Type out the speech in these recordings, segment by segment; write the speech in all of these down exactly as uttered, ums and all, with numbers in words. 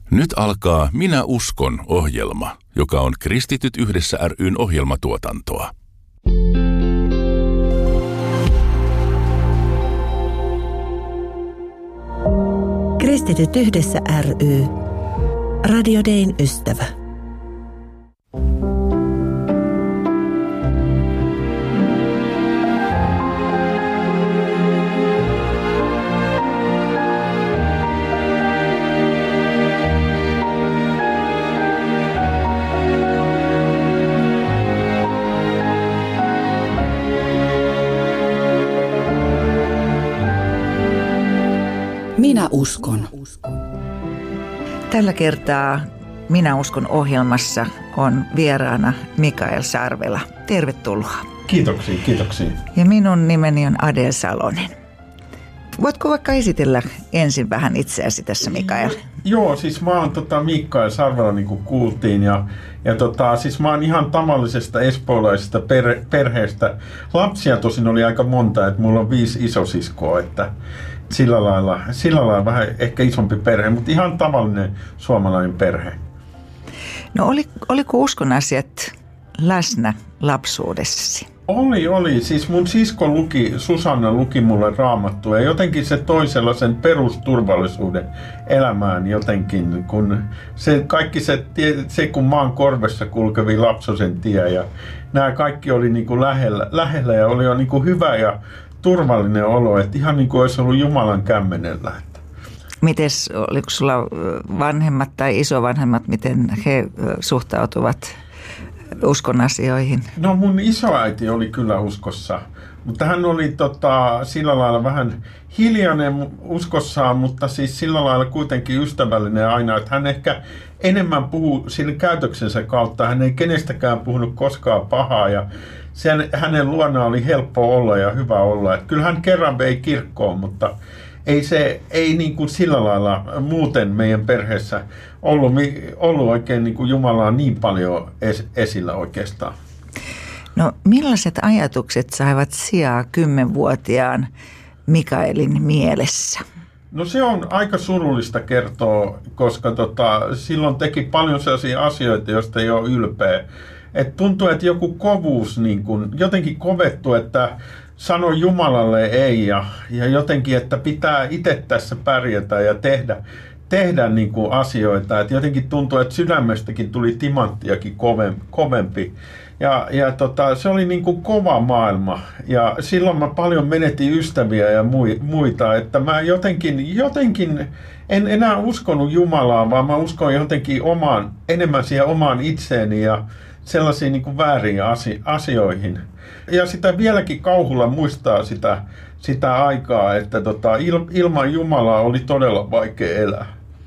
Nyt alkaa Minä uskon -ohjelma, joka on Kristityt yhdessä ry:n ohjelmatuotantoa. Kristityt yhdessä ry. Radio Dayn ystävä. Minä uskon. Tällä kertaa Minä uskon -ohjelmassa on vieraana Mikael Sarvela. Tervetuloa. Kiitoksia, kiitoksia. Ja minun nimeni on Adel Salonen. Voitko vaikka esitellä ensin vähän itseäsi tässä, Mikael? Joo, siis mä oon tota, Mikael Sarvela, niin kuin kuultiin. Ja, ja tota, siis mä oon ihan tavallisesta espoolaisesta per, perheestä. Lapsia tosin oli aika monta, että mulla on viisi isosiskoa, että sillä lailla, sillä lailla vähän ehkä isompi perhe, mutta ihan tavallinen suomalainen perhe. No oli, oliko uskon asiat läsnä lapsuudessasi? Oli, oli. Siis mun sisko luki, Susanna luki mulle Raamattua ja jotenkin se toi sellaisen perusturvallisuuden elämään jotenkin, kun se kaikki se, se kun maan korvessa kulkevi Lapsosen tie ja nämä kaikki oli niin kuin lähellä, lähellä ja oli jo niin kuin hyvä ja turvallinen olo, että ihan niin kuin olisi ollut Jumalan kämmenellä. Mites, oliko sulla vanhemmat tai isovanhemmat, miten he suhtautuvat uskon asioihin? No mun isoäiti oli kyllä uskossa, mutta hän oli tota, sillä lailla vähän hiljainen uskossaan, mutta siis sillä lailla kuitenkin ystävällinen aina, että hän ehkä enemmän puhuu sillä käytöksensä kautta, hän ei kenestäkään puhunut koskaan pahaa ja sen, hänen luona oli helppo olla ja hyvä olla. Että kyllä hän kerran vei kirkkoon, mutta ei se ei niin kuin sillä lailla muuten meidän perheessä ollut, ollut oikein niin kuin Jumalaa niin paljon es, esillä oikeastaan. No millaiset ajatukset saivat sijaa kymmenvuotiaan Mikaelin mielessä? No se on aika surullista kertoa, koska tota, silloin teki paljon sellaisia asioita, joista ei ole ylpeä. Et tuntuu, että joku kovuus niin kun, jotenkin kovettu, että sano Jumalalle ei ja, ja jotenkin, että pitää itse tässä pärjätä ja tehdä, tehdä niin kuin asioita. Et jotenkin tuntuu, että sydämestäkin tuli timanttiakin kovempi. Ja, ja tota, se oli niin kuin kova maailma ja silloin mä paljon menetin ystäviä ja muita, että mä jotenkin, jotenkin en enää uskonut Jumalaa, vaan mä uskon jotenkin omaan, enemmän siihen omaan itseeni ja sellaisiin niin kuin väärin asioihin. Ja sitä vieläkin kauhulla muistaa sitä, sitä aikaa, että tota, il, ilman Jumalaa oli todella vaikea elää.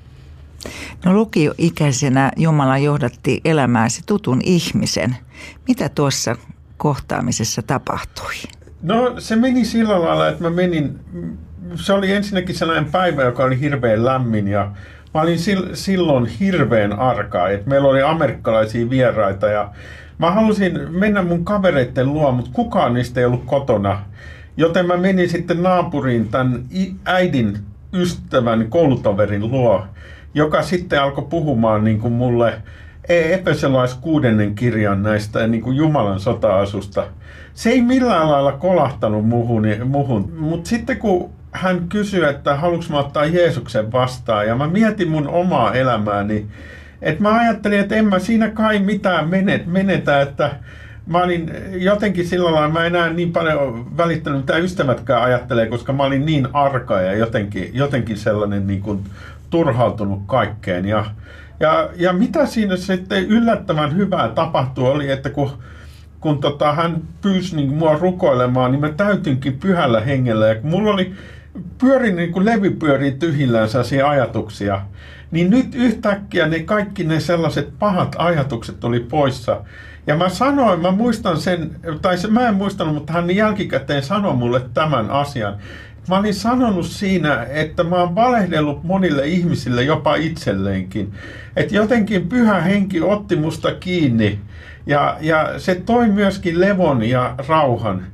No lukioikäisenä Jumala johdatti elämääsi tutun ihmisen. Mitä tuossa kohtaamisessa tapahtui? No se meni sillä lailla, että mä menin, se oli ensinnäkin sellainen päivä, joka oli hirveän lämmin ja mä olin silloin hirveän arka, että meillä oli amerikkalaisia vieraita ja mä halusin mennä mun kavereiden luo, mutta kukaan niistä ei ollut kotona. Joten mä menin sitten naapuriin tämän äidin ystävän koulutoverin luo, joka sitten alkoi puhumaan niin kuin mulle Efesolais kuudennen kirjan näistä niin kuin Jumalan sota-asusta. Se ei millään lailla kolahtanut muhun, muhun. Mutta sitten kun hän kysyi, että haluanko mä ottaa Jeesuksen vastaan, ja mä mietin mun omaa elämääni, että mä ajattelin, että en mä siinä kai mitään menetä, että mä olin jotenkin sillä lailla, mä enää niin paljon välittänyt, mitä ystävätkään ajattelee, koska mä olin niin arka ja jotenkin, jotenkin sellainen niin kuin turhautunut kaikkeen. Ja, ja, ja mitä siinä sitten yllättävän hyvää tapahtui oli, että kun, kun tota, hän pyysi niin mua rukoilemaan, niin mä täytynkin pyhällä hengellä. Ja kun mulla oli pyörin niin kuin levy pyörii tyhjillään sellaisia ajatuksia, niin nyt yhtäkkiä ne kaikki ne sellaiset pahat ajatukset oli poissa. Ja mä sanoin, mä muistan sen, tai se, mä en muistanut, mutta hän jälkikäteen sanoi mulle tämän asian. Mä olin sanonut siinä, että mä oon valehdellut monille ihmisille, jopa itselleenkin. Että jotenkin pyhä henki otti musta kiinni ja, ja se toi myöskin levon ja rauhan.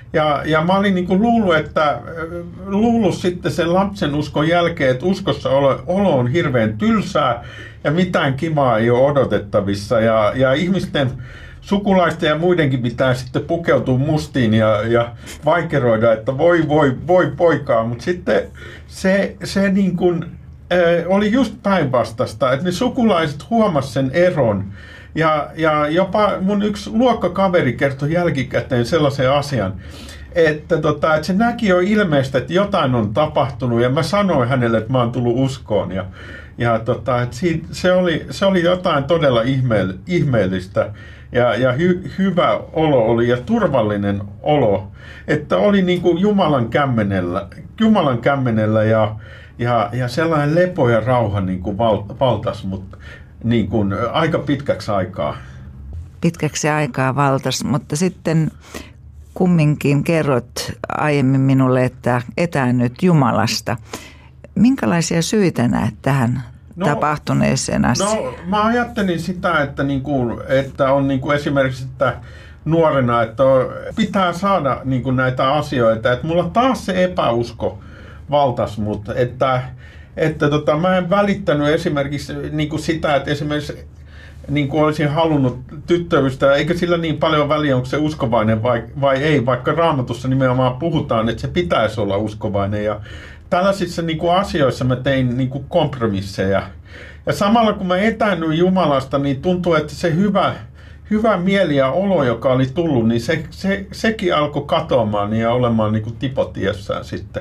Ja, ja mä olin niin kuin luullut, että, luullut sitten sen lapsen uskon jälkeen, että uskossa olo, olo on hirveän tylsää ja mitään kivaa ei ole odotettavissa. Ja, ja ihmisten, sukulaisten ja muidenkin pitää sitten pukeutua mustiin ja, ja vaikeroida, että voi voi voi poikaa. Mutta sitten se, se niin kuin, äh, oli just päinvastaista, että ne sukulaiset huomasivat sen eron. Ja, ja jopa mun yksi luokkakaveri kertoi jälkikäteen sellaisen asian, että, tota, että se näki jo ilmeistä, että jotain on tapahtunut, ja mä sanoin hänelle, että mä oon tullut uskoon. Ja, ja tota, että siitä, se, oli, se oli jotain todella ihme, ihmeellistä, ja, ja hy, hyvä olo oli, ja turvallinen olo, että oli niin kuin Jumalan kämmenellä, Jumalan kämmenellä ja, ja, ja sellainen lepo ja rauha niin kuin val, valtasi mut niin kuin aika pitkäksi aikaa. Pitkäksi aikaa valtas, mutta sitten kumminkin kerrot aiemmin minulle, että etäännyt Jumalasta. Minkälaisia syitä näet tähän no, tapahtuneeseen asiaan? No mä ajattelin sitä, että, niin kuin, että on niin kuin esimerkiksi että nuorena, että pitää saada niin kuin näitä asioita. Että mulla taas se epäusko valtas, mutta että Että tota, mä en välittänyt esimerkiksi niin kuin sitä, että esimerkiksi niin kuin olisin halunnut tyttöystä, eikä sillä niin paljon väliä, onko se uskovainen vai, vai ei, vaikka Raamatussa nimenomaan puhutaan, että se pitäisi olla uskovainen. Ja tällaisissa niin kuin asioissa mä tein niin kuin kompromisseja. Ja samalla kun mä etäännyin Jumalasta, niin tuntuu, että se hyvä, hyvä mieli ja olo, joka oli tullut, niin se, se, sekin alkoi katoamaan ja olemaan niin kuin tipotiessään sitten.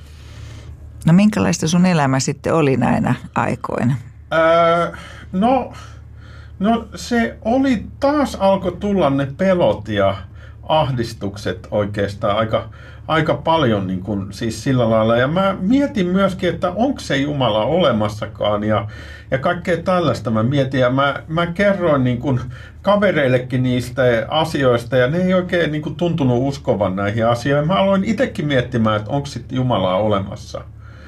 No minkälaista sun elämä sitten oli näinä aikoina? Öö, no, no se oli, taas alkoi tulla ne pelot ja ahdistukset oikeastaan aika, aika paljon niin kuin, siis sillä lailla. Ja mä mietin myöskin, että onko se Jumala olemassakaan ja, ja kaikkea tällaista mä mietin. Ja mä, mä kerroin niin kuin kavereillekin niistä asioista ja ne ei oikein niin kuin tuntunut uskovan näihin asioihin. Mä aloin itsekin miettimään, että onko sitten Jumalaa olemassa.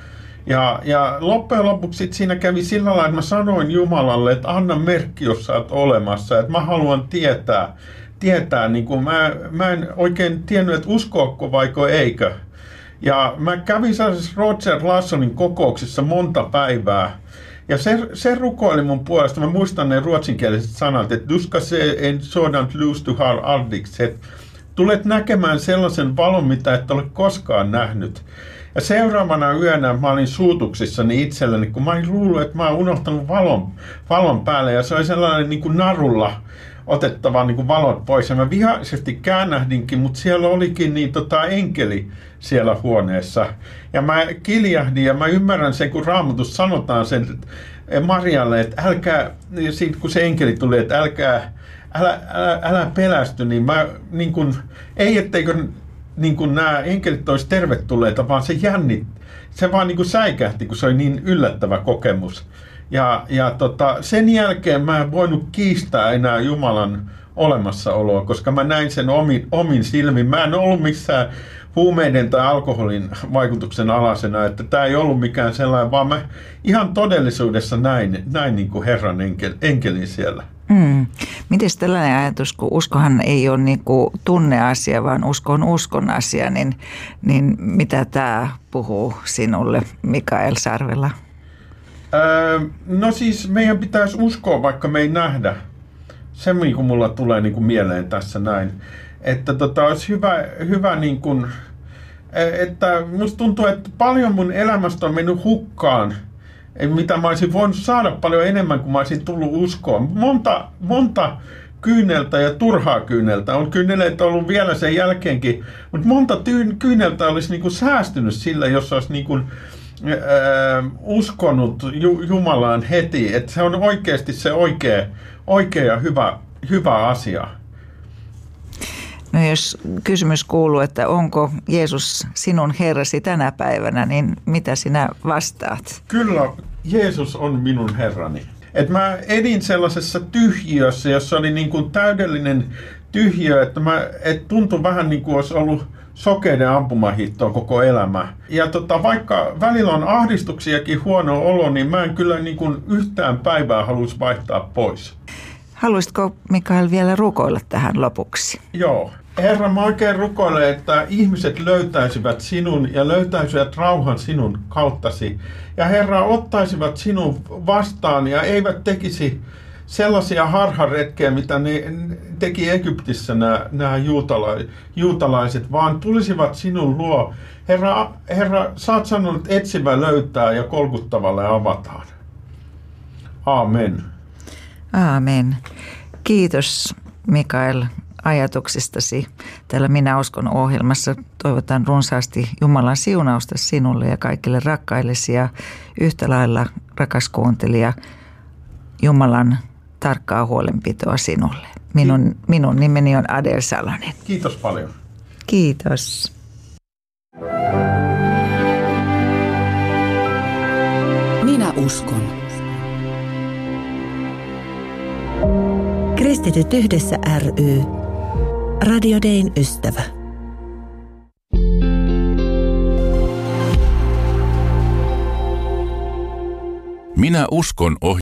Ja, ja loppujen lopuksi siinä kävi sillä lailla, että mä sanoin Jumalalle, että anna merkki, jos sä oot olemassa. Että mä haluan tietää, tietää niin kuin mä, mä en oikein tiennyt, että uskoako vaiko eikö. Ja mä kävin sellaisessa Roger Lassonin kokouksessa monta päivää. Ja se, se rukoili mun puolesta. Mä muistan ne ruotsinkieliset sanat, että du ska se en sådant lus du har aldrig sett. Tulet näkemään sellaisen valon, mitä et ole koskaan nähnyt. Ja seuraavana yönä mä olin suutuksissani itselleni, kun mä olin luullut, että mä oon unohtanut valon, valon päälle. Ja se oli sellainen niin kuin narulla otettava niin kuin valot pois. Ja mä vihaisesti käännähdinkin, mutta siellä olikin niin tota enkeli siellä huoneessa. Ja mä kiljahdin ja mä ymmärrän sen, kun Raamatussa sanotaan sen Marialle, että älkää, siitä kun se enkeli tuli, että älkää, älä, älä, älä pelästy, niin mä niin kuin, ei etteikö niin kuin nämä enkelit olisi tervetulleita, vaan se jännit, se vaan niin kuin säikähti, kun se oli niin yllättävä kokemus. Ja, ja tota, sen jälkeen mä en voinut kiistää enää Jumalan olemassaoloa, koska mä näin sen omin, omin silmin. Mä en ollut missään huumeiden tai alkoholin vaikutuksen alasena, että tämä ei ollut mikään sellainen, vaan mä ihan todellisuudessa näin, näin niin kuin Herran enkel, enkelin siellä. Mm. Miten tällainen ajatus, kun uskohan ei ole niin kuin tunneasia, vaan usko on uskon asia, niin, niin mitä tämä puhuu sinulle, Mikael Sarvela? Öö, no siis meidän pitäisi uskoa, vaikka me ei nähdä. Se, niin kuin mulla tulee niin kuin mieleen tässä näin. Että tota, olisi hyvä, hyvä niin kuin, että musta tuntuu, että paljon mun elämästä on mennyt hukkaan, mitä mä olisin voinut saada paljon enemmän, kuin mä olisin tullut uskoon. Monta, monta kyyneltä ja turhaa kyyneltä. On kyyneleitä ollut vielä sen jälkeenkin, mutta monta tyyn, kyyneltä olisi niin kuin säästynyt sillä, jos olisi niin kuin, äh, uskonut ju, Jumalaan heti. Että se on oikeasti se oikea, oikea ja hyvä, hyvä asia. No jos kysymys kuuluu, että onko Jeesus sinun Herrasi tänä päivänä, niin mitä sinä vastaat? Kyllä, Jeesus on minun Herrani. Et mä edin sellaisessa tyhjiössä, jossa oli niin kuin täydellinen tyhjiö, että mä, et tuntui vähän niin kuin olisi ollut sokeiden ampumahittoa koko elämä. Ja tota, vaikka välillä on ahdistuksiakin huono olo, niin mä en kyllä niin kuin yhtään päivää haluaisi vaihtaa pois. Haluaisitko, Mikael, vielä rukoilla tähän lopuksi? Joo. Herra, mä oikein rukoilen, että ihmiset löytäisivät sinun ja löytäisivät rauhan sinun kauttasi. Ja Herra, ottaisivat sinun vastaan ja eivät tekisi sellaisia harharetkejä, mitä ne teki Egyptissä nämä, nämä juutala, juutalaiset, vaan tulisivat sinun luo. Herra, Herra, sä oot sanonut, että etsivä löytää ja kolkuttavalle avataan. Aamen. Aamen. Kiitos Mikael ajatuksistasi. Täällä Minä uskon -ohjelmassa toivotan runsaasti Jumalan siunausta sinulle ja kaikille rakkaillesi ja yhtä lailla, rakas kuuntelija, Jumalan tarkkaa huolenpitoa sinulle. Minun, minun nimeni on Adel Salonen. Kiitos paljon. Kiitos. Minä uskon. Kristityt yhdessä ry. Radio Dayn ystävä. Minä uskon ohjelma.